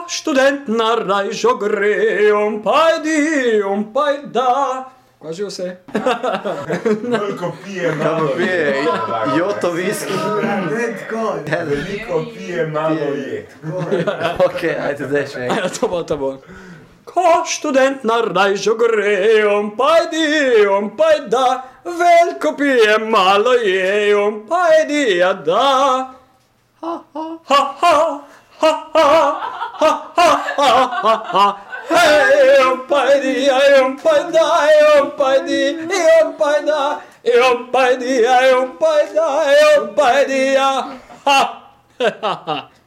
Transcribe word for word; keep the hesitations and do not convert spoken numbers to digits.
študent na rajžo gre, on pajdi, on pajda. Kaj že vse? Veliko pije, malo pije, joto viski. Veliko pije, malo je. Ok, ajde, zdaj še enkrat. Ja, to bo, to bo. Ko študent na rajžo gre, on pajdi, on pajda, veliko pije, malo je, on pajdi, ja da. Ha, ha, ha, ha, ha, ha, ha, ha, ha. Hej, on pajdi, aj on pajda, aj on pajdi, aj on pajda, aj on pajdi, aj on pajda, aj on pajdi, ja. Ha, ha, ha.